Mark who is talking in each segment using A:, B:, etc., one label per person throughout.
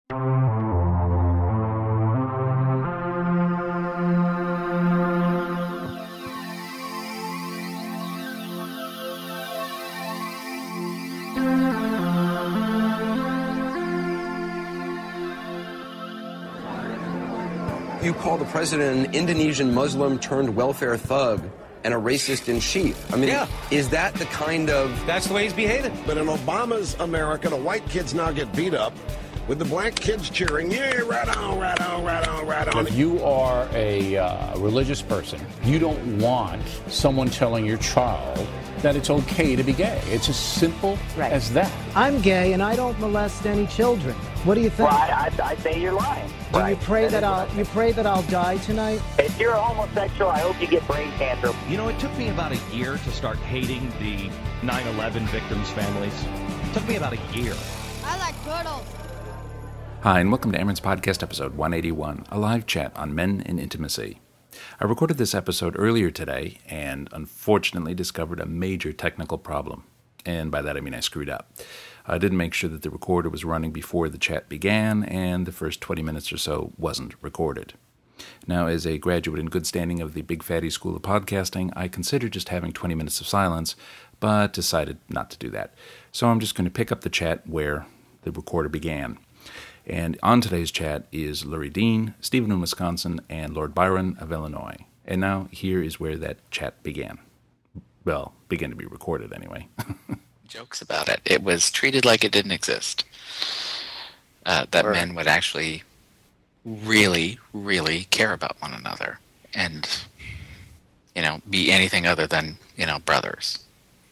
A: You call the president an Indonesian Muslim turned welfare thug and a racist in chief. I mean, Is that the kind of...
B: That's the way he's behaving.
C: But in Obama's America, the white kids now get beat up with the black kids cheering, yeah, right on, right on, right on, right on.
D: If you are a religious person, you don't want someone telling your child that it's okay to be gay. It's as simple as that.
E: I'm gay and I don't molest any children. What do you think?
F: Well, I say you're lying.
E: Do you pray that I'll die tonight?
F: If you're a homosexual, I hope you get brain cancer.
B: You know, it took me about a year to start hating the 9/11 victims' families. It took me about a year.
G: I like turtles.
H: Hi, and welcome to Aaron's Podcast, episode 181, a live chat on men and intimacy. I recorded this episode earlier today and unfortunately discovered a major technical problem. And by that I mean I screwed up. I didn't make sure that the recorder was running before the chat began, and the first 20 minutes or so wasn't recorded. Now, as a graduate in good standing of the Big Fatty School of Podcasting, I considered just having 20 minutes of silence, but decided not to do that. So I'm just going to pick up the chat where the recorder began. And on today's chat is Lurie Dean, Stephen in Wisconsin, and Lord Byron of Illinois. And now here is where that chat began. Well, began to be recorded anyway.
I: Jokes about it. It was treated like it didn't exist. That men would actually really, really care about one another and, be anything other than, brothers.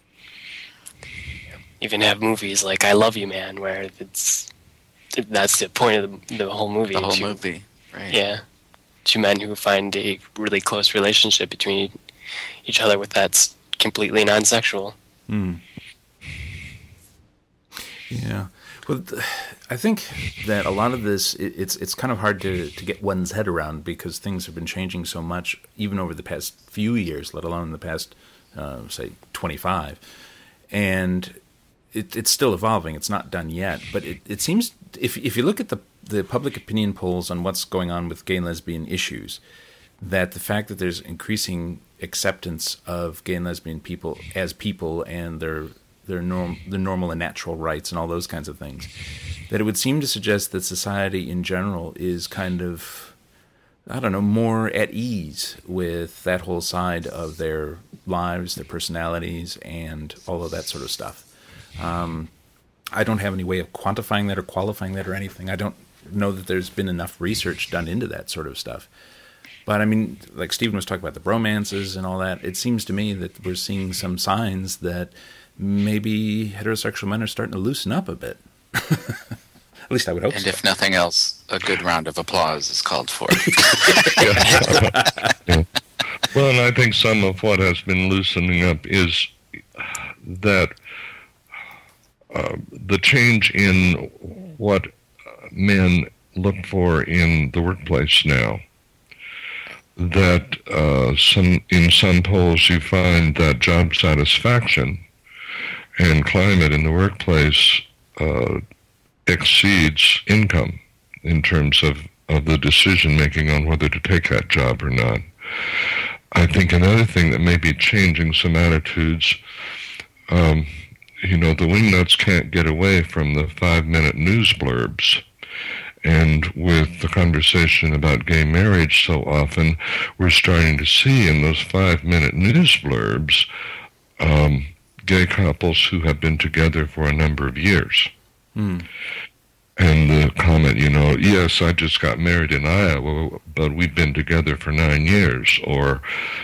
J: Even have movies like I Love You Man, where that's the point of the whole movie.
I: The whole movie, right.
J: Yeah. Two men who find a really close relationship between each other that's completely non-sexual.
H: Yeah. Well, I think that a lot of this, it's kind of hard to get one's head around because things have been changing so much, even over the past few years, let alone the past, say, 25. And it's still evolving. It's not done yet. But it seems, if you look at the public opinion polls on what's going on with gay and lesbian issues, that the fact that there's increasing acceptance of gay and lesbian people as people and their normal and natural rights and all those kinds of things, that it would seem to suggest that society in general is kind of, more at ease with that whole side of their lives, their personalities, and all of that sort of stuff. I don't have any way of quantifying that or qualifying that or anything. I don't know that there's been enough research done into that sort of stuff. But, like Stephen was talking about the bromances and all that, it seems to me that we're seeing some signs that maybe heterosexual men are starting to loosen up a bit. At least I would hope so.
I: And if nothing else, a good round of applause is called for.
K: Yeah. Well, and I think some of what has been loosening up is that the change in what men look for in the workplace now. That in some polls you find that job satisfaction and climate in the workplace exceeds income in terms of the decision making on whether to take that job or not. I think another thing that may be changing some attitudes, the wingnuts can't get away from the 5-minute news blurbs. And with the conversation about gay marriage so often, we're starting to see in those 5-minute news blurbs gay couples who have been together for a number of years. And the comment, yes, I just got married in Iowa, but we've been together for 9 years. Or,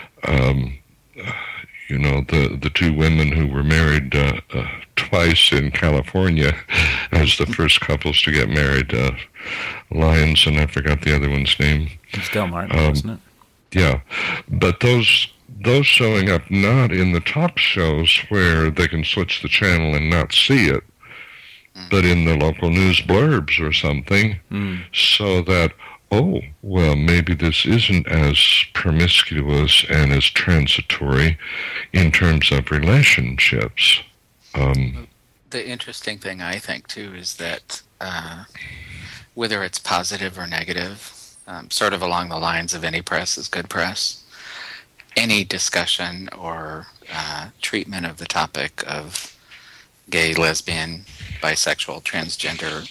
K: the two women who were married twice in California as the first couples to get married, Lyons, and I forgot the other one's name.
H: It's Del Martin, wasn't it?
K: Yeah, but those showing up not in the talk shows where they can switch the channel and not see it, but in the local news blurbs or something, so that, maybe this isn't as promiscuous and as transitory in terms of relationships.
I: The interesting thing, I think, too, is that whether it's positive or negative, sort of along the lines of any press is good press, any discussion or treatment of the topic of gay, lesbian, bisexual, transgender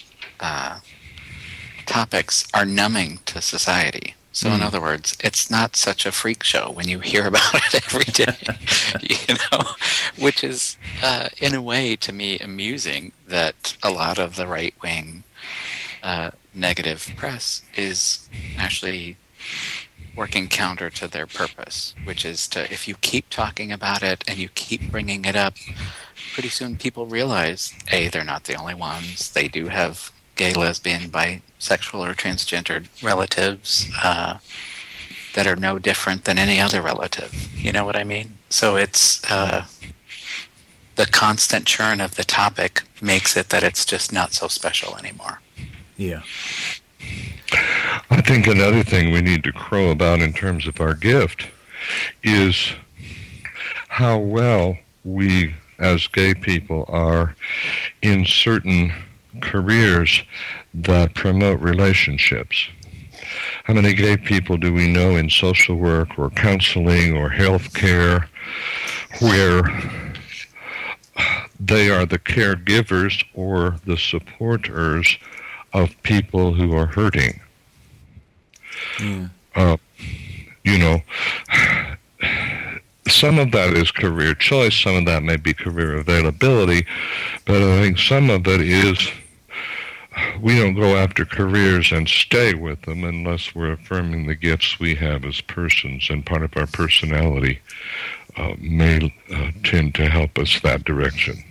I: topics are numbing to society. So in other words, it's not such a freak show when you hear about it every day, which is in a way to me amusing that a lot of the right-wing negative press is actually working counter to their purpose, which is to, if you keep talking about it and you keep bringing it up, pretty soon people realize, A, they're not the only ones. They do have gay, lesbian, bisexual, or transgendered relatives that are no different than any other relative. You know what I mean? So it's the constant churn of the topic makes it that it's just not so special anymore.
H: Yeah.
K: I think another thing we need to crow about in terms of our gift is how well we as gay people are in certain careers that promote relationships. How many gay people do we know in social work or counseling or health care where they are the caregivers or the supporters of people who are hurting? Some of that is career choice, some of that may be career availability, but I think some of it is we don't go after careers and stay with them unless we're affirming the gifts we have as persons, and part of our personality may tend to help us that direction.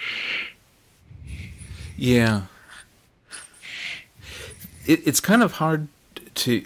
H: Yeah. It's kind of hard to,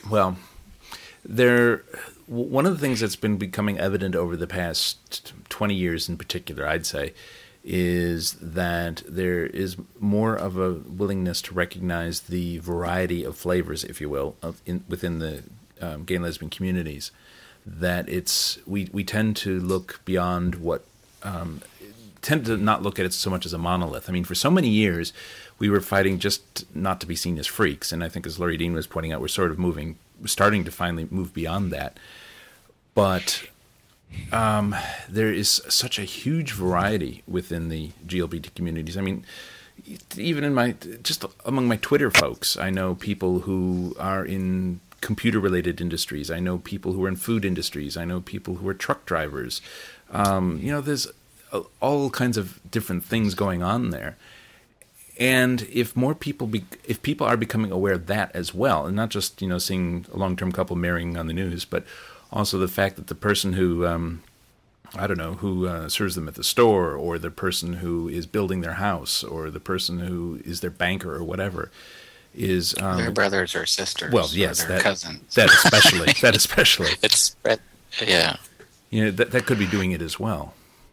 H: one of the things that's been becoming evident over the past 20 years in particular, I'd say, is that there is more of a willingness to recognize the variety of flavors, if you will, within the gay and lesbian communities. That we tend to look beyond tend to not look at it so much as a monolith. I mean, for so many years, we were fighting just not to be seen as freaks, and I think, as Laurie Dean was pointing out, we're sort of starting to finally move beyond that. But there is such a huge variety within the GLBT communities. I mean, even among my Twitter folks, I know people who are in computer-related industries. I know people who are in food industries. I know people who are truck drivers. There's all kinds of different things going on there. And if people are becoming aware of that as well, and not just seeing a long-term couple marrying on the news, but also the fact that the person who serves them at the store, or the person who is building their house, or the person who is their banker or whatever, is
I: their brothers or sisters.
H: Well, yes,
I: or their cousins.
H: That especially. That especially.
I: It's spread. Yeah.
H: That could be doing it as well.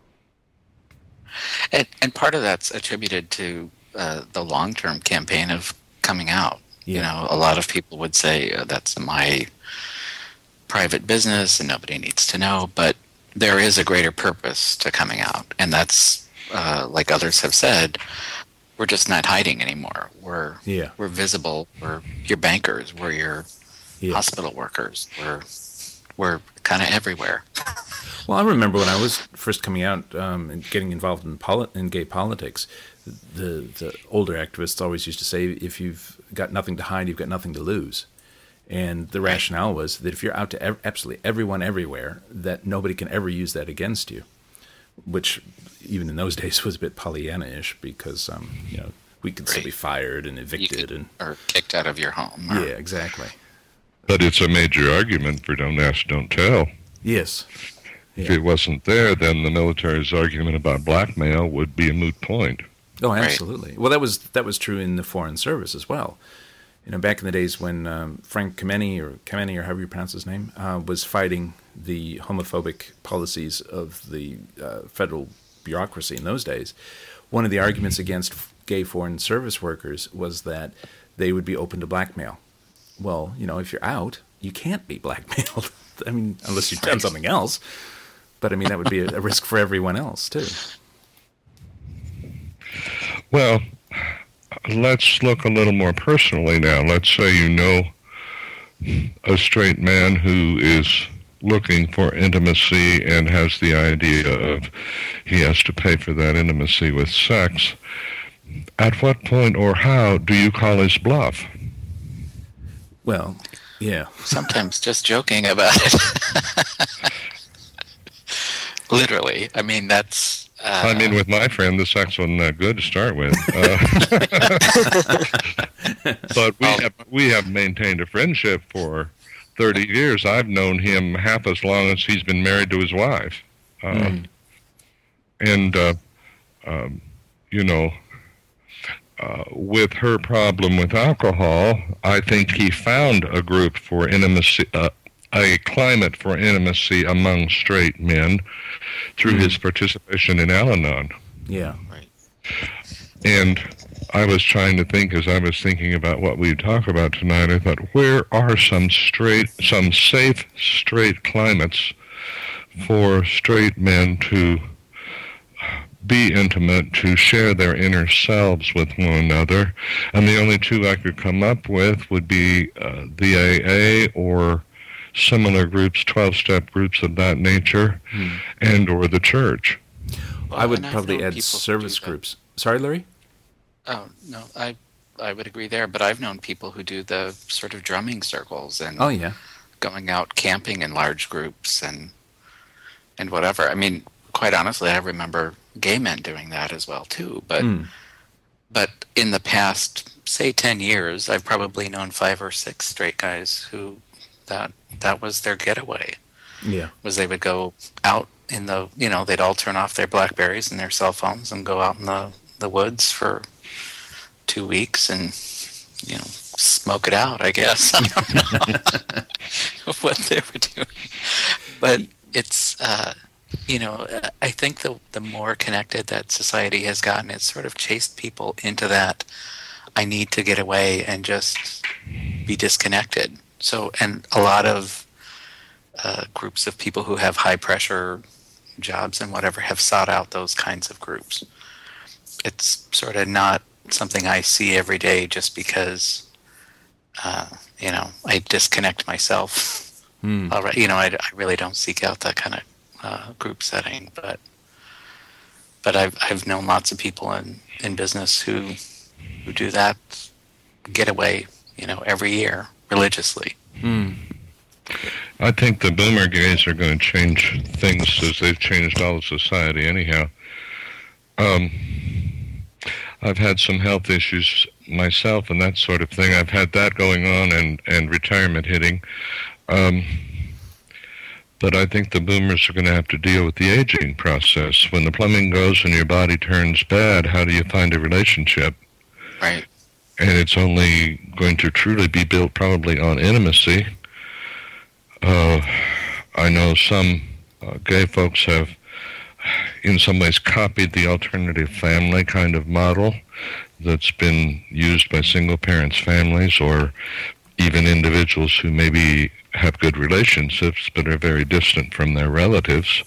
I: And part of that's attributed to the long-term campaign of coming out.
H: Yeah.
I: A lot of people would say that's my private business and nobody needs to know, but there is a greater purpose to coming out, and that's like others have said, we're just not hiding anymore. We're visible. We're your bankers. We're your hospital workers. We're kind of everywhere.
H: Well, I remember when I was first coming out and getting involved in gay politics, the older activists always used to say, if you've got nothing to hide, you've got nothing to lose. And the rationale was that if you're out to absolutely everyone everywhere, that nobody can ever use that against you, which even in those days was a bit Pollyanna-ish, because we could still be fired and evicted
I: or kicked out of your home.
H: Yeah, exactly.
K: But it's a major argument for don't ask, don't tell.
H: Yes.
K: If it wasn't there, then the military's argument about blackmail would be a moot point.
H: Oh, absolutely. Right. Well, that was true in the Foreign Service as well. Back in the days when Frank Kameny, or however you pronounce his name, was fighting the homophobic policies of the federal bureaucracy in those days, one of the arguments against gay Foreign Service workers was that they would be open to blackmail. Well, if you're out, you can't be blackmailed. I mean, unless you've done something else. But, I mean, that would be a risk for everyone else, too.
K: Well, let's look a little more personally now. Let's say you know a straight man who is looking for intimacy and has the idea of he has to pay for that intimacy with sex. At what point or how do you call his bluff?
H: Well, yeah.
I: Sometimes just joking about it. Literally. I mean, that's...
K: I mean, with my friend, the sex wasn't that good to start with. But we have maintained a friendship for 30 years. I've known him half as long as he's been married to his wife. And, you know, with her problem with alcohol, I think he found a group for intimacy, a climate for intimacy among straight men through his participation in Al-Anon.
H: Yeah.
I: Right.
K: And I was trying to think, as I was thinking about what we talk about tonight, I thought, where are some safe straight climates for straight men to be intimate, to share their inner selves with one another? And the only two I could come up with would be the AA or similar groups, 12-step groups of that nature, and or the church.
I: Well,
H: I would probably add service groups. Sorry, Larry?
I: Oh, no, I would agree there, but I've known people who do the sort of drumming circles and going out camping in large groups and whatever. I mean, quite honestly, I remember gay men doing that as well, too. But in the past, say, 10 years, I've probably known 5 or 6 straight guys who that was their getaway.
H: Yeah. Was
I: they would go out in the, you know, they'd all turn off their BlackBerries and their cell phones and go out in the woods for 2 weeks and, you know, smoke it out, I guess. I don't know what they were doing. But it's, you know, I think the more connected that society has gotten, it's sort of chased people into that I need to get away and just be disconnected. So, and a lot of groups of people who have high pressure jobs and whatever have sought out those kinds of groups. It's sort of not something I see every day just because, you know, I disconnect myself. All right, you know, I really don't seek out that kind of group setting, but I've known lots of people in business who do that getaway, you know, every year religiously.
K: I think the boomer gays are going to change things as they've changed all of society anyhow. I've had some health issues myself and that sort of thing. I've had that going on and retirement hitting. But I think the boomers are going to have to deal with the aging process. When the plumbing goes and your body turns bad, how do you find a relationship?
I: Right.
K: And it's only going to truly be built probably on intimacy. I know some gay folks have in some ways copied the alternative family kind of model that's been used by single parents families or even individuals who maybe have good relationships but are very distant from their relatives.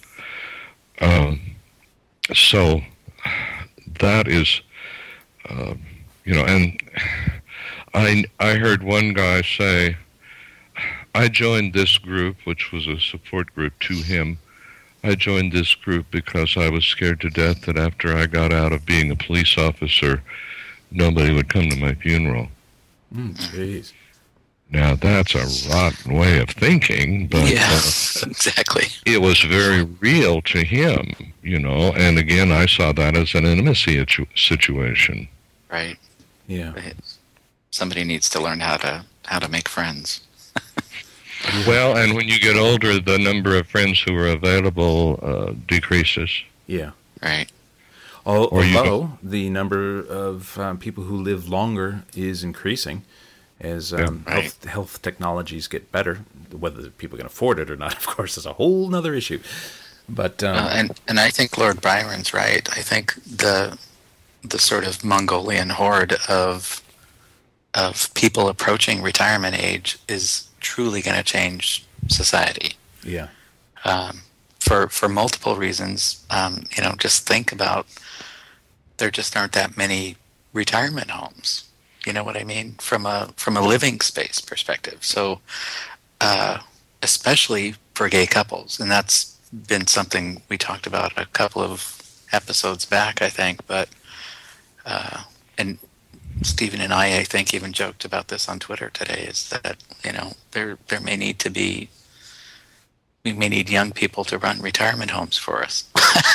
K: So that is, you know, and I heard one guy say, I joined this group, which was a support group to him. I joined this group because I was scared to death that after I got out of being a police officer, nobody would come to my funeral.
H: Jeez.
K: Now, that's a rotten way of thinking, but
I: exactly.
K: It was very real to him, you know, and again, I saw that as an intimacy situation.
I: Right.
H: Yeah.
I: Somebody needs to learn how to make friends.
K: Well, and when you get older, the number of friends who are available decreases.
H: Yeah.
I: Right.
H: Although the number of people who live longer is increasing as health technologies get better. Whether people can afford it or not, of course, is a whole other issue. But
I: and I think Lord Byron's right. I think the sort of Mongolian horde of people approaching retirement age is truly going to change society.
H: Yeah.
I: For multiple reasons. You know, just think about there just aren't that many retirement homes. You know what I mean? From a living space perspective. So, especially for gay couples, and that's been something we talked about a couple of episodes back, I think. But and Stephen and I think, even joked about this on Twitter today. Is that there may need to be. We may need young people to run retirement homes for us.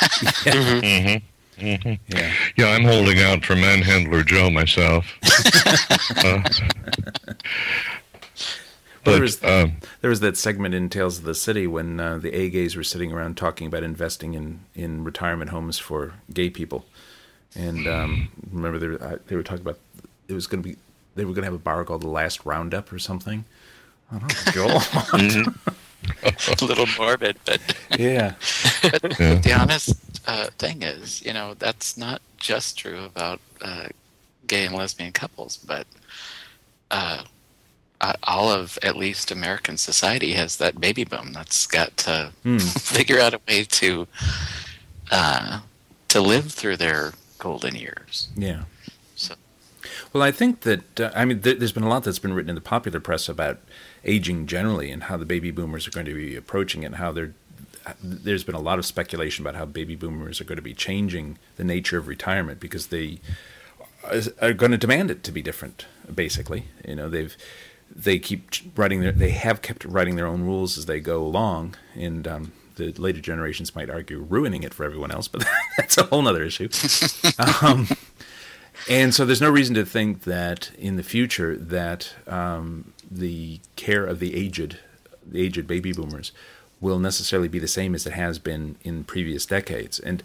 K: Yeah, I'm holding out for Manhandler Joe myself.
H: There was that segment in Tales of the City when the A-gays were sitting around talking about investing in retirement homes for gay people. And remember, they were talking about they were going to have a bar called the Last Roundup or something. I don't know.
I: A little morbid, but
H: yeah.
I: But the honest thing is, that's not just true about gay and lesbian couples, but all of at least American society has that baby boom that's got to figure out a way to live through their golden years.
H: Yeah.
I: So,
H: well, I think that there's been a lot that's been written in the popular press about aging generally and how the baby boomers are going to be approaching it, and how there's been a lot of speculation about how baby boomers are going to be changing the nature of retirement because they are going to demand it to be different. Basically, they have kept writing their own rules as they go along, and the later generations might argue ruining it for everyone else, but that's a whole other issue. And so there's no reason to think that in the future that the care of the aged baby boomers will necessarily be the same as it has been in previous decades. And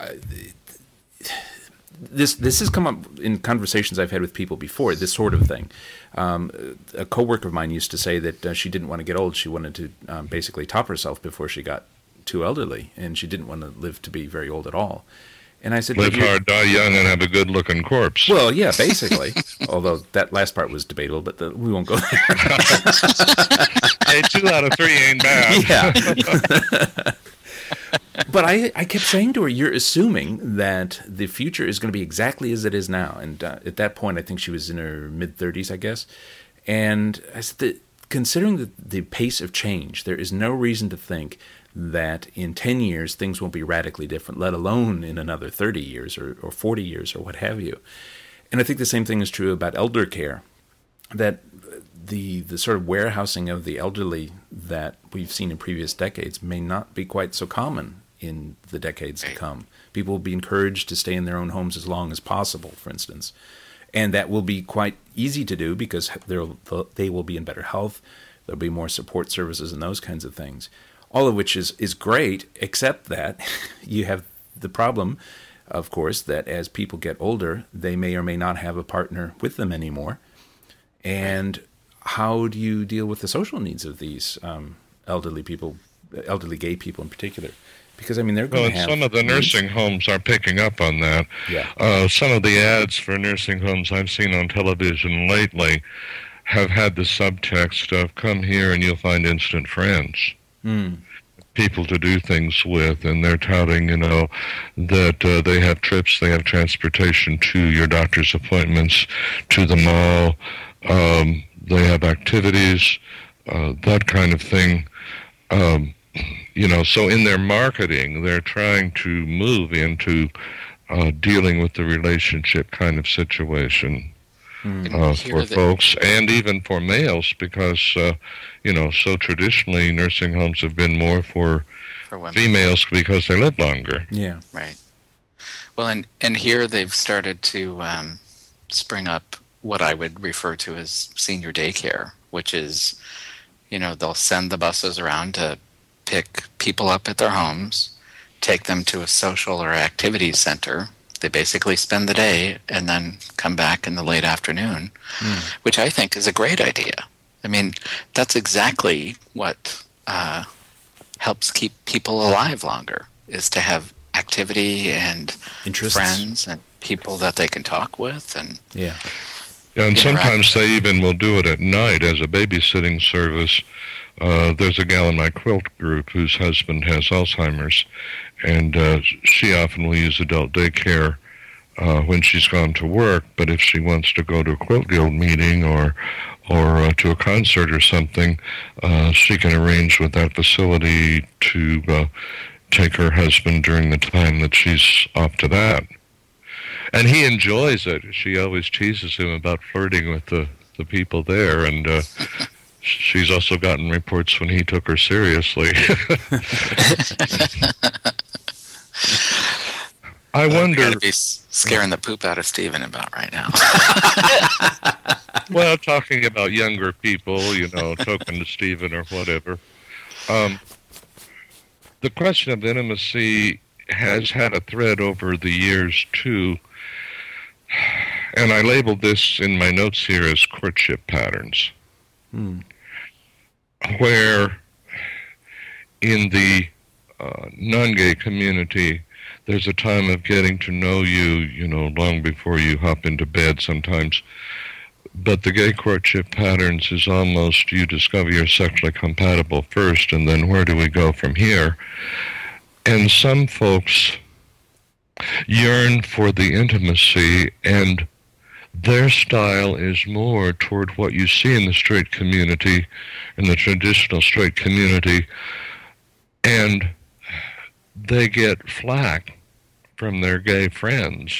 H: this has come up in conversations I've had with people before, this sort of thing. A coworker of mine used to say that she didn't want to get old. She wanted to basically top herself before she got too elderly, and she didn't want to live to be very old at all. And I said,
K: live hard, die young, and have a good-looking corpse.
H: Well, yeah, basically. Although that last part was debatable, but we won't go there.
K: Hey, 2 out of 3 ain't bad.
H: Yeah. But I kept saying to her, you're assuming that the future is going to be exactly as it is now. And at that point, I think she was in her mid-30s, I guess. And I said that considering the pace of change, there is no reason to think that in 10 years things won't be radically different, let alone in another 30 years or 40 years or what have you. And I think the same thing is true about elder care, that the sort of warehousing of the elderly that we've seen in previous decades may not be quite so common in the decades to come. People will be encouraged to stay in their own homes as long as possible, for instance. And that will be quite easy to do because they will be in better health, there'll be more support services and those kinds of things. All of which is great, except that you have the problem, of course, that as people get older, they may or may not have a partner with them anymore. And how do you deal with the social needs of these elderly people, elderly gay people in particular? Because, they're going to have...
K: some of the nursing homes are picking up on that.
H: Yeah.
K: Some of the ads for nursing homes I've seen on television lately have had the subtext of, come here and you'll find instant friends. People to do things with, and they're touting, that they have trips, they have transportation to your doctor's appointments, to the mall, they have activities, that kind of thing. So in their marketing, they're trying to move into dealing with the relationship kind of situation. For folks and even for males, because so traditionally nursing homes have been more for females because they live longer.
H: Yeah,
I: right. Well, and here they've started to spring up what I would refer to as senior daycare, which is, they'll send the buses around to pick people up at their homes, take them to a social or activities center. They basically spend the day and then come back in the late afternoon, which I think is a great idea. That's exactly what helps keep people alive longer, is to have activity and
H: interests,
I: friends and people that they can talk with. And
K: and sometimes they even will do it at night as a babysitting service. There's a gal in my quilt group whose husband has Alzheimer's, and she often will use adult daycare when she's gone to work, but if she wants to go to a quilt guild meeting or to a concert or something, she can arrange with that facility to take her husband during the time that she's off to that. And he enjoys it. She always teases him about flirting with the people there, and she's also gotten reports when he took her seriously. I wonder.
I: Gotta be scaring the poop out of Stephen about right now.
K: Well, talking about younger people, talking to Stephen or whatever. The question of intimacy has had a thread over the years, too. And I labeled this in my notes here as courtship patterns. Where in the non-gay community, there's a time of getting to know you, long before you hop into bed sometimes. But the gay courtship patterns is almost you discover you're sexually compatible first, and then where do we go from here? And some folks yearn for the intimacy, and their style is more toward what you see in the straight community, in the traditional straight community, and they get flack from their gay friends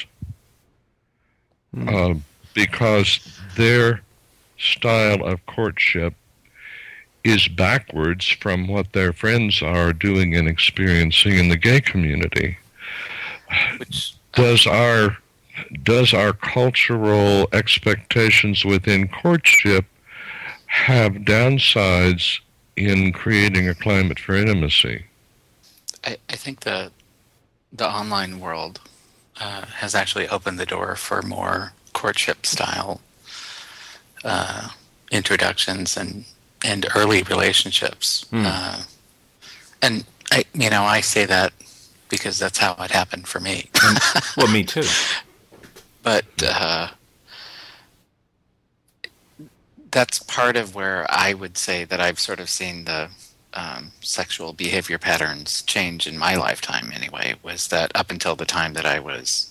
K: because their style of courtship is backwards from what their friends are doing and experiencing in the gay community. Does our cultural expectations within courtship have downsides in creating a climate for intimacy?
I: I think the online world has actually opened the door for more courtship style introductions and early relationships. And I say that because that's how it happened for me.
H: Well, me too.
I: But that's part of where I would say that I've sort of seen the sexual behavior patterns change in my lifetime anyway, was that up until the time that I was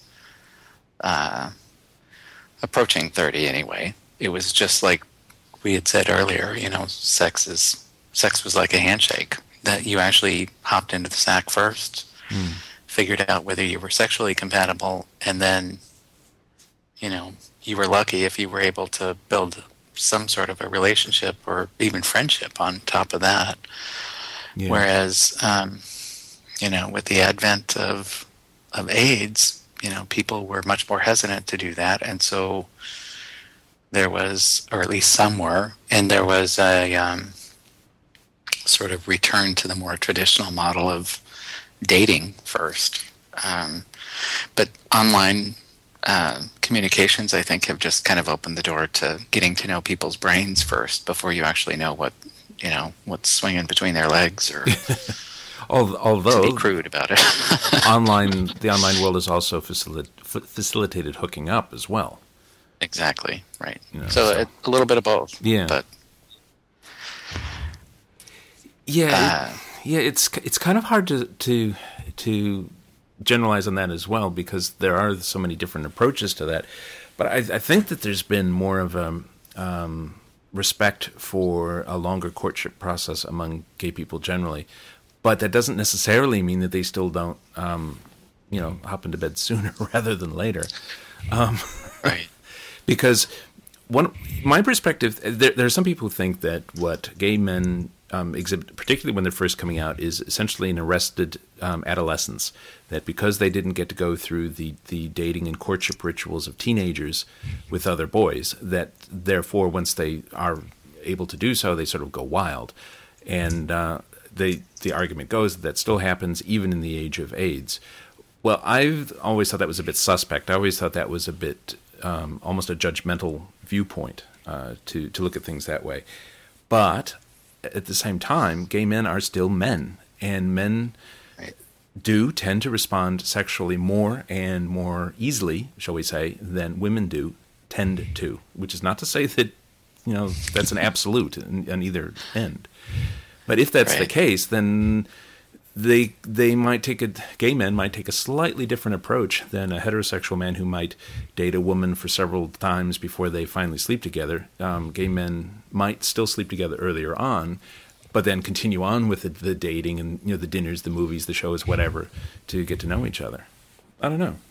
I: approaching 30 anyway, it was just like we had said earlier, sex was like a handshake, that you actually hopped into the sack first, figured out whether you were sexually compatible, and then, you were lucky if you were able to build some sort of a relationship or even friendship on top of that. Yeah. Whereas, with the advent of AIDS, people were much more hesitant to do that. And so there was, or at least some were, and there was a sort of return to the more traditional model of dating first. But online communications, I think, have just kind of opened the door to getting to know people's brains first before you actually know what's swinging between their legs, or
H: although
I: to be crude about it.
H: The online world has also facilitated hooking up as well.
I: Exactly, right. So a little bit of both.
H: Yeah.
I: But
H: it's kind of hard to generalize on that as well, because there are so many different approaches to that. But I think that there's been more of a respect for a longer courtship process among gay people generally. But that doesn't necessarily mean that they still don't, hop into bed sooner rather than later.
I: Right.
H: Because my perspective, there are some people who think that what gay men exhibit, particularly when they're first coming out, is essentially an arrested adolescence. That because they didn't get to go through the dating and courtship rituals of teenagers with other boys, that therefore once they are able to do so, they sort of go wild. And the argument goes that still happens even in the age of AIDS. Well, I've always thought that was a bit suspect. I always thought that was a bit almost a judgmental viewpoint to look at things that way. But at the same time, gay men are still men, and men do tend to respond sexually more and more easily, shall we say, than women do tend to, which is not to say that, that's an absolute on either end. But if that's the case, then gay men might take a slightly different approach than a heterosexual man who might date a woman for several times before they finally sleep together. Gay men might still sleep together earlier on, but then continue on with the dating and the dinners, the movies, the shows, whatever, to get to know each other. I don't know.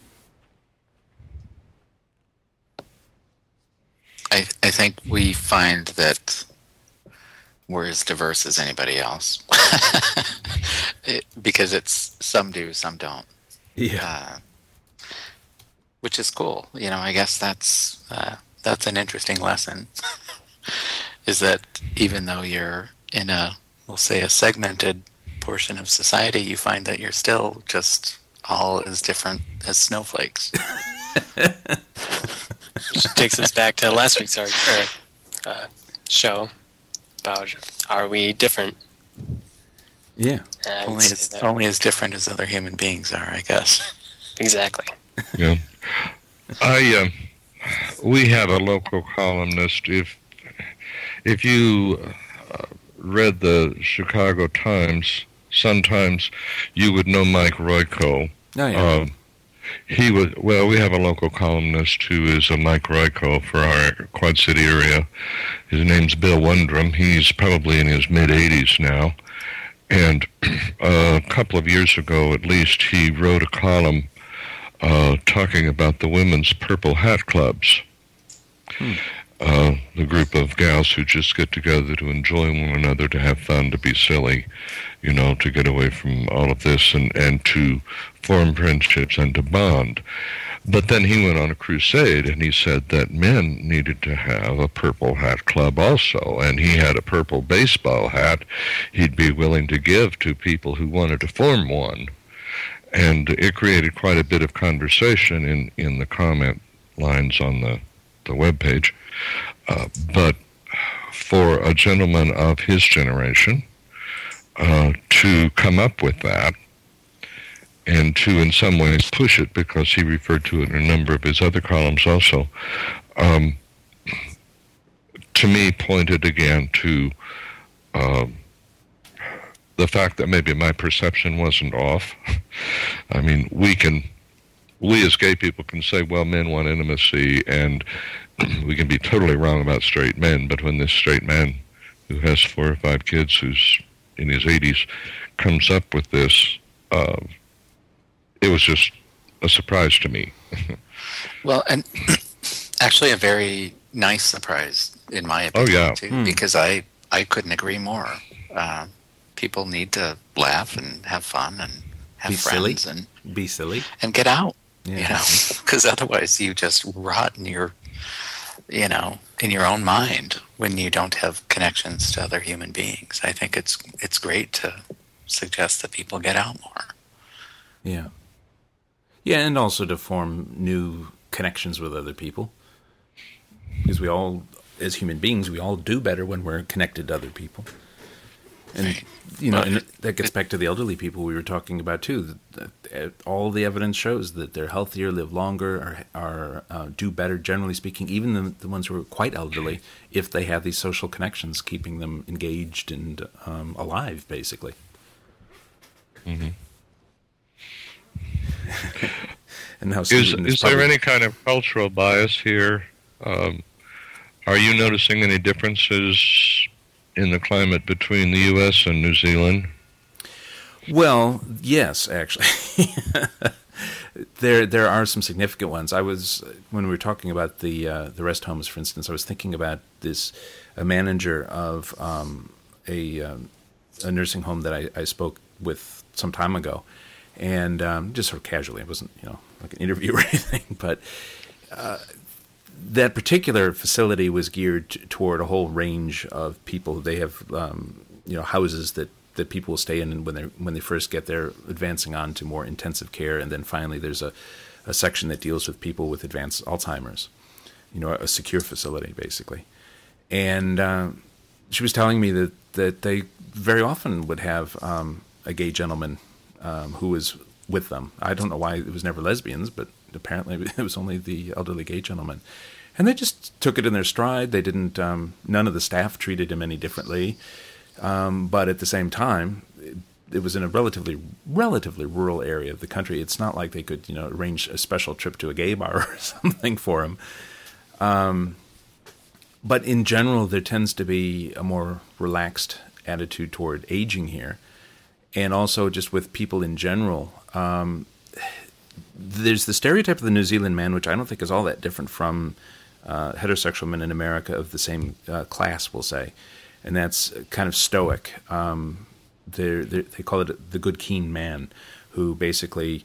I: I think we find that we're as diverse as anybody else. Because it's some do, some don't.
H: Yeah.
I: Which is cool. I guess that's an interesting lesson. Is that even though you're in we'll say a segmented portion of society, you find that you're still just all as different as snowflakes.
J: Which takes us back to last week's show about are we different?
H: Yeah.
I: Only as different as other human beings are, I guess.
J: Exactly.
K: Yeah. We have a local columnist. If you read the Chicago Times, Sun-Times, you would know Mike Royko.
H: Oh, yeah.
K: We have a local columnist who is a Mike Royko for our Quad City area. His name's Bill Wundram. He's probably in his mid-80s now. And a couple of years ago, at least, he wrote a column talking about the women's Purple Hat Clubs. The group of gals who just get together to enjoy one another, to have fun, to be silly, to get away from all of this and to form friendships and to bond. But then he went on a crusade, and he said that men needed to have a Purple Hat Club also, and he had a purple baseball hat he'd be willing to give to people who wanted to form one. And it created quite a bit of conversation in the comment lines on the webpage. But for a gentleman of his generation to come up with that, and to in some ways push it, because he referred to it in a number of his other columns also, to me pointed again to the fact that maybe my perception wasn't off. I mean, we as gay people can say, well, men want intimacy, and we can be totally wrong about straight men, but when this straight man who has 4 or 5 kids, who's in his 80s, comes up with this, it was just a surprise to me.
I: Well, and actually a very nice surprise, in my opinion, too, because I couldn't agree more. People need to laugh and have fun and have
H: be
I: friends
H: silly.
I: and
H: be silly
I: and get out. Because otherwise you just rot in your, in your own mind when you don't have connections to other human beings. I think it's great to suggest that people get out more.
H: Yeah. Yeah, and also to form new connections with other people. Because we all, as human beings, we all do better when we're connected to other people. And, and that gets back to the elderly people we were talking about, too. All the evidence shows that they're healthier, live longer, are do better, generally speaking, even the ones who are quite elderly, if they have these social connections, keeping them engaged and alive, basically.
K: Mm-hmm.
H: And how
K: is there any kind of cultural bias here? Are you noticing any differences in the climate between the U.S. and New Zealand?
H: Well, yes, actually. There are some significant ones. When we were talking about the rest homes, for instance, I was thinking about a manager of a nursing home that I spoke with some time ago, and just sort of casually. It wasn't like an interview or anything, but that particular facility was geared toward a whole range of people. They have houses that people will stay in when they first get there, advancing on to more intensive care, and then finally there's a section that deals with people with advanced Alzheimer's, a secure facility basically. And she was telling me that they very often would have a gay gentleman who was with them. I don't know why it was never lesbians, but apparently it was only the elderly gay gentleman. And they just took it in their stride. They didn't, none of the staff treated him any differently. But at the same time, it was in a relatively rural area of the country. It's not like they could, arrange a special trip to a gay bar or something for him. But in general, there tends to be a more relaxed attitude toward aging here. And also just with people in general, there's the stereotype of the New Zealand man, which I don't think is all that different from heterosexual men in America of the same class, we'll say. And that's kind of stoic. They call it the good keen man, who basically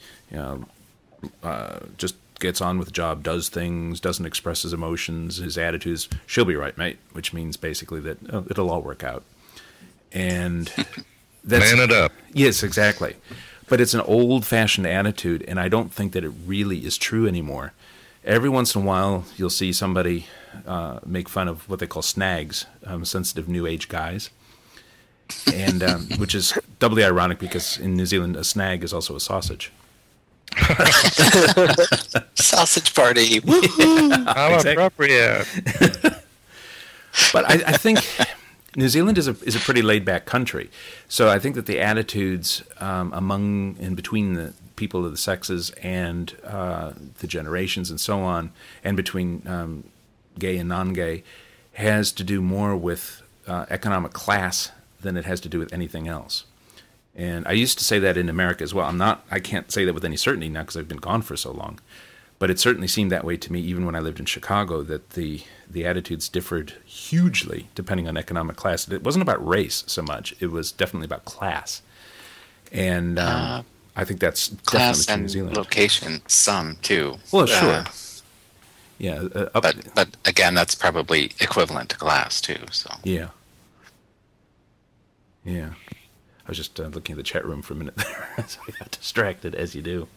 H: just gets on with the job, does things, doesn't express his emotions. His attitude is, she'll be right, mate, which means basically that it'll all work out. And that's,
K: man it up.
H: Yes, exactly. But it's an old-fashioned attitude, and I don't think that it really is true anymore. Every once in a while, you'll see somebody make fun of what they call snags, sensitive New Age guys, and which is doubly ironic because in New Zealand, a snag is also a sausage.
I: Sausage party.
H: Woohoo!
K: How appropriate.
H: But I think New Zealand is a pretty laid-back country, so I think that the attitudes among and between the people of the sexes and the generations and so on, and between gay and non-gay, has to do more with economic class than it has to do with anything else. And I used to say that in America as well. I can't say that with any certainty now because I've been gone for so long. But it certainly seemed that way to me even when I lived in Chicago, that the attitudes differed hugely depending on economic class. It wasn't about race so much. It was definitely about class. And I think that's
I: class
H: definitely true in New
I: and
H: Zealand.
I: location, some too.
H: Well, sure. Yeah.
I: But again, that's probably equivalent to class too. So
H: Yeah. Yeah. I was just looking at the chat room for a minute there, so I got distracted, as you do.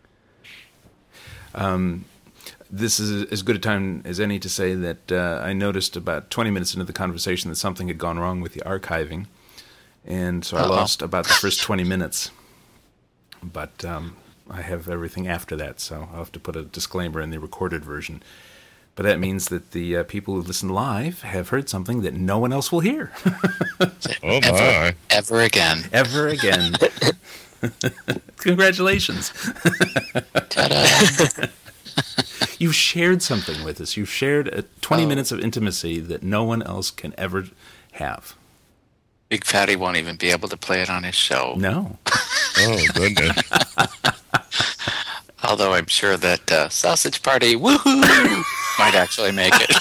H: This is as good a time as any to say that I noticed about 20 minutes into the conversation that something had gone wrong with the archiving, and so I lost about the first 20 minutes. But I have everything after that, so I'll have to put a disclaimer in the recorded version. But that means that the people who listen live have heard something that no one else will hear.
K: Oh, my.
I: Ever again.
H: Ever again. Congratulations.
I: Ta-da.
H: You've shared something with us. You've shared 20 minutes of intimacy that no one else can ever have.
I: Big Fatty won't even be able to play it on his show.
H: No.
K: Oh, goodness.
I: Although I'm sure that Sausage Party, woohoo, might actually make it.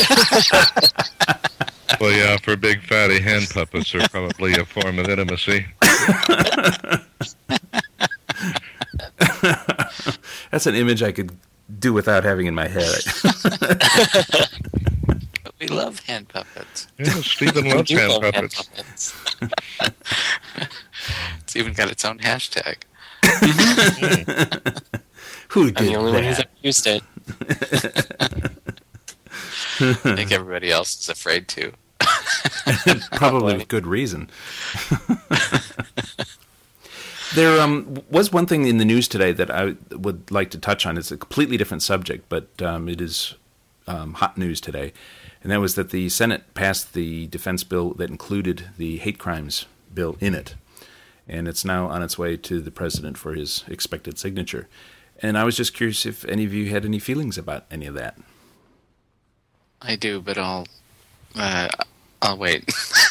K: Well, yeah, for big fatty hand puppets are probably a form of intimacy.
H: That's an image I could do without having in my head.
I: But we love hand puppets.
K: Yeah, Stephen loves hand puppets.
I: It's even got its own hashtag.
H: Who
J: I'm
H: did
J: the only one who's
H: that?
J: ever used it.
I: I think everybody else is afraid to.
H: Probably with good reason. There was one thing in the news today that I would like to touch on. It's a completely different subject, but it is hot news today. And that was that the Senate passed the defense bill that included the hate crimes bill in it. And it's now on its way to the president for his expected signature. And I was just curious if any of you had any feelings about any of that.
I: I do, but I'll wait.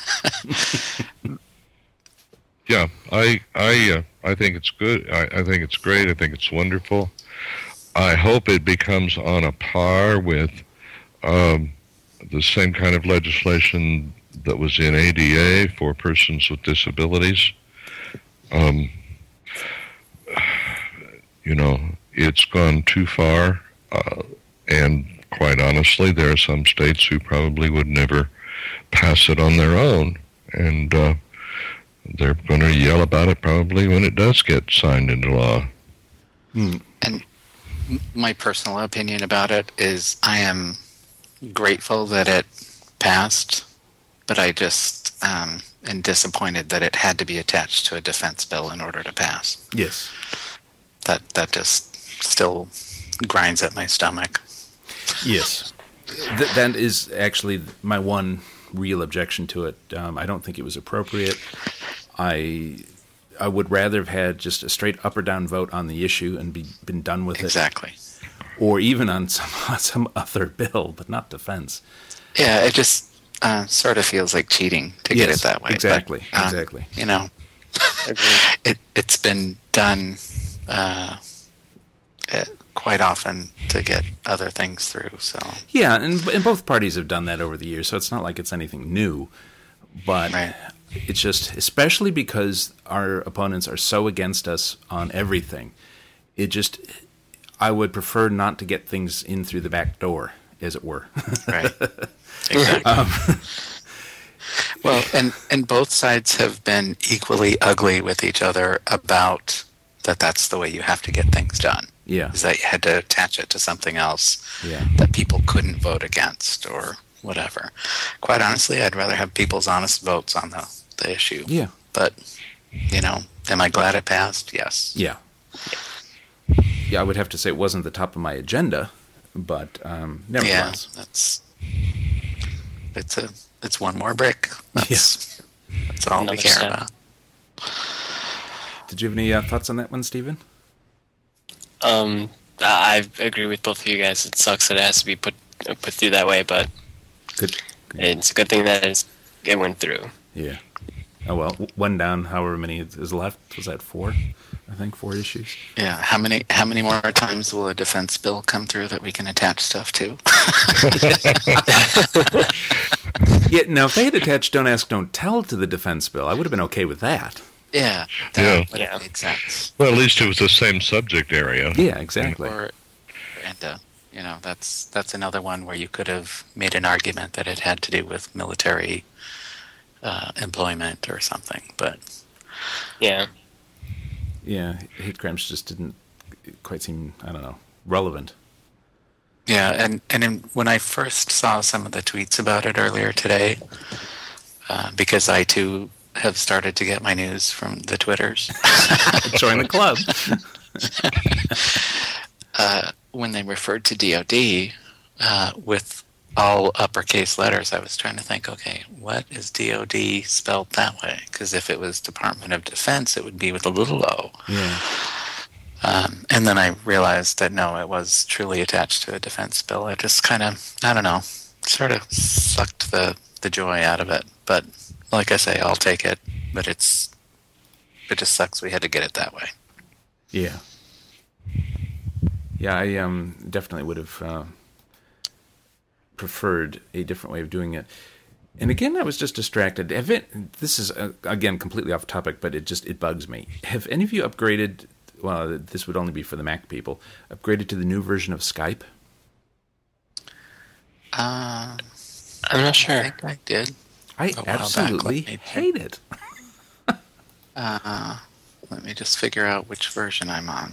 K: Yeah, I think it's good. I think it's great. I think it's wonderful. I hope it becomes on a par with the same kind of legislation that was in ADA for persons with disabilities. It's gone too far, and quite honestly, there are some states who probably would never pass it on their own, and they're going to yell about it probably when it does get signed into law.
I: And my personal opinion about it is I am grateful that it passed, but I just am disappointed that it had to be attached to a defense bill in order to pass.
H: Yes.
I: That just still grinds at my stomach.
H: Yes. That is actually my one real objection to it. I don't think it was appropriate. I I would rather have had just a straight up or down vote on the issue and been done with it.
I: Exactly.
H: Or even on some other bill, but not defense.
I: Yeah, it just sort of feels like cheating to get it that way.
H: Exactly,
I: but,
H: exactly.
I: You know, it's been done quite often to get other things through. So
H: yeah, and both parties have done that over the years, so it's not like it's anything new. But it's just, especially because our opponents are so against us on everything, I would prefer not to get things in through the back door, as it were.
I: Right. Exactly. Well, and both sides have been equally ugly with each other about that's the way you have to get things done.
H: Yeah.
I: Is that you had to attach it to something else
H: yeah.
I: that people couldn't vote against or whatever. Quite honestly, I'd rather have people's honest votes on the issue.
H: Yeah.
I: But, you know, am I glad it passed? Yes.
H: Yeah. Yeah, I would have to say it wasn't the top of my agenda, but nevertheless.
I: Yeah, it's one more brick. That's all we care about.
H: Did you have any thoughts on that one, Stephen?
J: I agree with both of you guys. It sucks that it has to be put through that way, but it's a good thing that it went through.
H: Yeah. Oh, well, one down, however many is left. Was that 4? I think 4 issues.
I: Yeah. How many more times will a defense bill come through that we can attach stuff to?
H: Yeah. Now, if they had attached "Don't Ask, Don't Tell" to the defense bill, I would have been okay with that.
I: Yeah. That would have made sense.
K: Well, at least it was the same subject area.
H: Yeah. Exactly.
I: You know, that's another one where you could have made an argument that it had to do with military employment or something, but
J: yeah,
H: hate crimes just didn't quite seem, I don't know, relevant.
I: Yeah, and when I first saw some of the tweets about it earlier today, because I too have started to get my news from the Twitters.
H: Join the club.
I: When they referred to DOD with all uppercase letters, I was trying to think, okay, what is DOD spelled that way? Because if it was Department of Defense, it would be with a little o.
H: Yeah.
I: And then I realized that no, it was truly attached to a defense bill. It just kind of, I don't know, sort of sucked the joy out of it. But like I say, I'll take it. But it just sucks we had to get it that way.
H: Yeah. Yeah, I definitely would have preferred a different way of doing it. And again, I was just distracted. This is, again, completely off topic, but it bugs me. Have any of you upgraded, well, this would only be for the Mac people, upgraded to the new version of Skype?
J: I'm not sure.
I: I think I did.
H: I absolutely hate it.
I: Let me just figure out which version I'm on.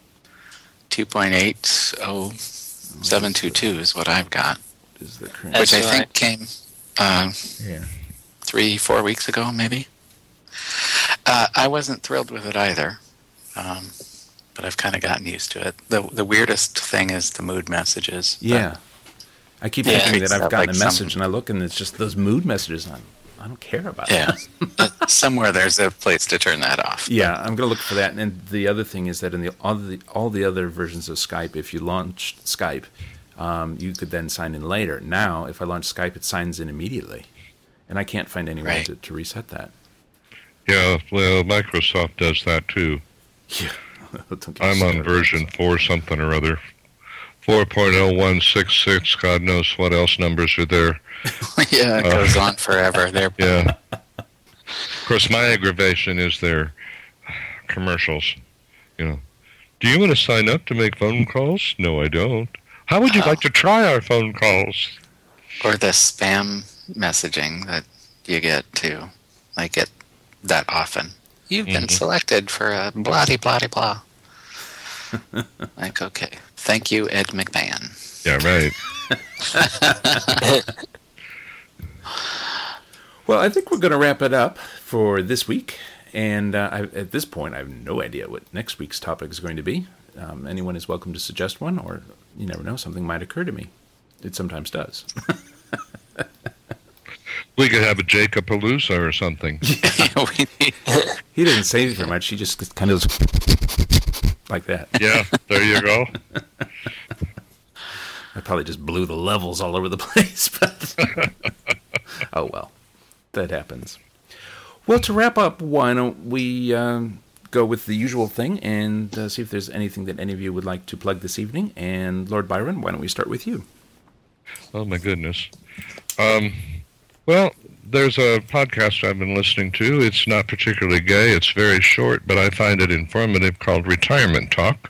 I: 2.80.722 is what I've got, which I think came 3-4 weeks ago, maybe. I wasn't thrilled with it either, but I've kind of gotten used to it. The weirdest thing is the mood messages.
H: Yeah. I keep thinking that I've gotten a message, and I look, and it's just those mood messages, and I don't care about that.
I: Somewhere there's a place to turn that off.
H: Yeah, I'm going to look for that. And the other thing is that in all the other versions of Skype, if you launched Skype, you could then sign in later. Now, if I launch Skype, it signs in immediately. And I can't find any way to reset that.
K: Yeah, well, Microsoft does that too.
H: Yeah.
K: I'm on version 4 something or other. 4.0166, God knows what else numbers are there.
I: Yeah, it goes on forever.
K: Yeah. Of course, my aggravation is their commercials. You know, do you want to sign up to make phone calls? No, I don't. How would you like to try our phone calls?
I: Or the spam messaging that you get too. I get that often. You've been selected for a blah-de-blah-de-blah. Like, okay. Thank you, Ed McMahon.
K: Yeah, right.
H: Well, I think we're going to wrap it up for this week. And at this point, I have no idea what next week's topic is going to be. Anyone is welcome to suggest one, or you never know, something might occur to me. It sometimes does.
K: We could have a Jacob-palooza or something.
H: He didn't say very much. He just kind of like that.
K: Yeah, there you go.
H: I probably just blew the levels all over the place. But oh, well. That happens. Well, to wrap up, why don't we go with the usual thing and see if there's anything that any of you would like to plug this evening. And Lord Byron, why don't we start with you?
K: Oh, my goodness. Well, there's a podcast I've been listening to. It's not particularly gay. It's very short, but I find it informative, called Retirement Talk.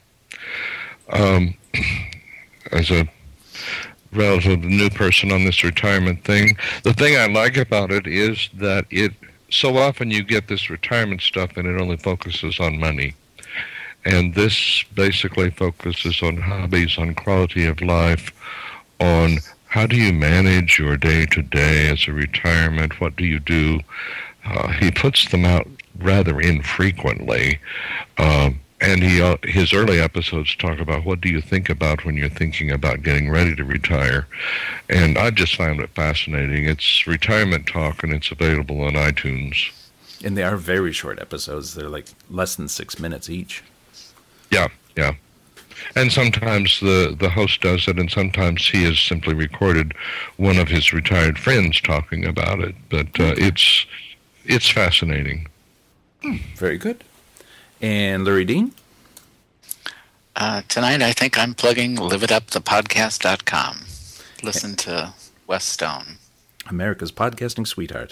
K: As a relatively new person on this retirement thing, the thing I like about it is that so often you get this retirement stuff and it only focuses on money. And this basically focuses on hobbies, on quality of life, on how do you manage your day-to-day as a retirement? What do you do? He puts them out rather infrequently. And his early episodes talk about what do you think about when you're thinking about getting ready to retire. And I just found it fascinating. It's Retirement Talk, and it's available on iTunes.
H: And they are very short episodes. They're like less than 6 minutes each.
K: Yeah. And sometimes the host does it, and sometimes he has simply recorded one of his retired friends talking about it. But it's fascinating.
H: Very good. And Larry Dean?
I: Tonight, I think I'm plugging liveitupthepodcast.com. Listen to Wes Stone.
H: America's podcasting sweetheart.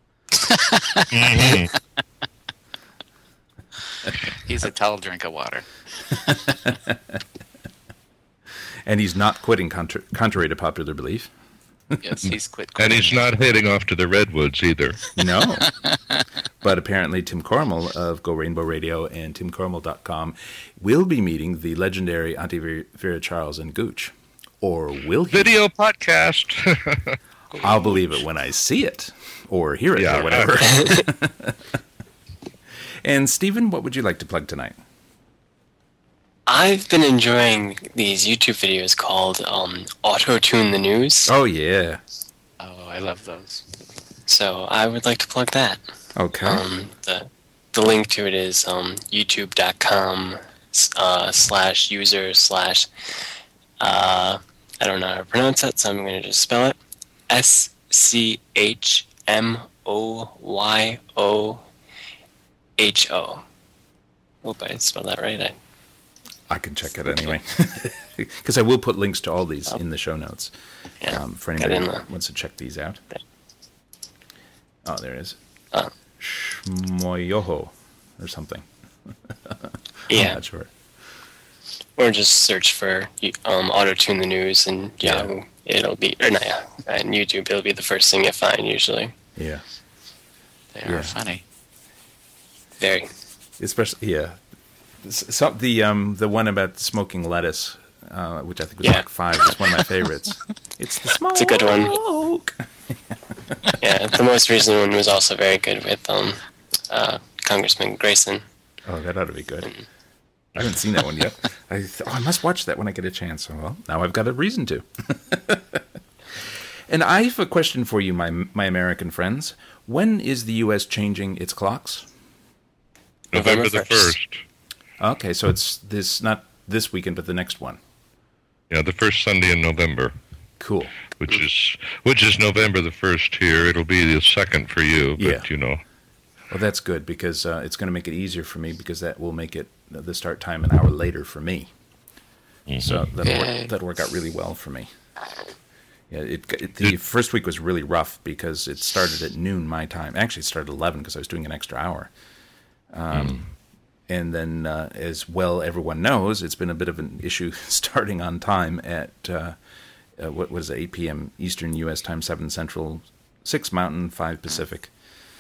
I: He's a tall drink of water.
H: And he's not quitting, contrary to popular belief.
I: Yes, he's quit.
K: And he's not heading off to the Redwoods either.
H: No. But apparently Tim Cormel of Go Rainbow Radio and TimCormel.com will be meeting the legendary Auntie Vera Charles and Gooch. Or will he?
K: Video podcast.
H: I'll believe it when I see it. Or hear it, or whatever. And Stephen, what would you like to plug tonight?
J: I've been enjoying these YouTube videos called Auto-Tune the News.
H: Oh, yeah.
I: Oh, I love those.
J: So I would like to plug that.
H: Okay.
J: The link to it is youtube.com/user/ I don't know how to pronounce it, so I'm going to just spell it. SCHMOYOHO. Hope I spelled that right.
H: I can check it anyway. Because I will put links to all these in the show notes. For anybody who wants to check these out. Oh, there it is. Shmoyoho or something.
J: Yeah.
H: I'm not sure.
J: Or just search for Auto-Tune the News and Yahoo. It'll be, and YouTube, it'll be the first thing you find usually.
H: Yeah.
I: They are funny.
J: Very.
H: Especially, yeah. So the one about smoking lettuce, which I think was like 5, is one of my favorites. It's the smoke.
J: It's a good one. Yeah, the most recent one was also very good with Congressman Grayson.
H: Oh, that ought to be good. I haven't seen that one yet. I must watch that when I get a chance. Well, now I've got a reason to. And I have a question for you, my American friends. When is the U.S. changing its clocks?
K: November the 1st.
H: Okay, so it's not this weekend, but the next one.
K: Yeah, the first Sunday in November.
H: Cool.
K: Which is November the 1st here. It'll be the 2nd for you, but
H: Well, that's good because it's going to make it easier for me because that will make it the start time an hour later for me. Mm-hmm. So that'll work out really well for me. Yeah, the first week was really rough because it started at noon my time. Actually, it started at 11 because I was doing an extra hour. And then, as well everyone knows, it's been a bit of an issue starting on time at, 8 p.m. Eastern U.S. time, 7 Central, 6 Mountain, 5 Pacific.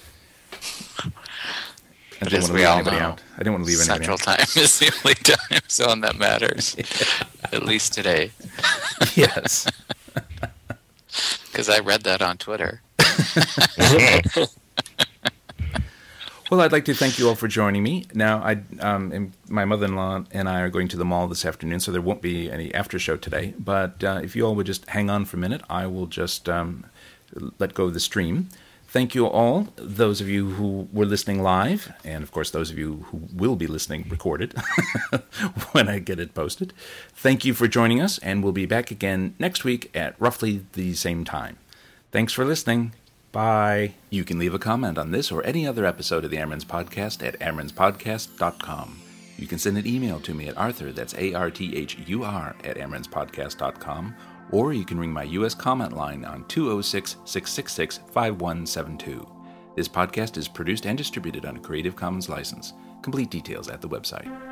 H: I didn't want to leave anybody out. I didn't want to leave anybody out.
I: Central time is the only time zone that matters, at least today.
H: Yes.
I: Because I read that on Twitter.
H: Well, I'd like to thank you all for joining me. Now, my mother-in-law and I are going to the mall this afternoon, so there won't be any after show today. But if you all would just hang on for a minute, I will just let go of the stream. Thank you all, those of you who were listening live, and of course those of you who will be listening recorded when I get it posted. Thank you for joining us, and we'll be back again next week at roughly the same time. Thanks for listening. Bye. You can leave a comment on this or any other episode of the Airman's Podcast at airmanspodcast.com. You can send an email to me at Arthur, that's ARTHUR, at airmanspodcast.com, or you can ring my U.S. comment line on 206-666-5172. This podcast is produced and distributed on a Creative Commons license. Complete details at the website.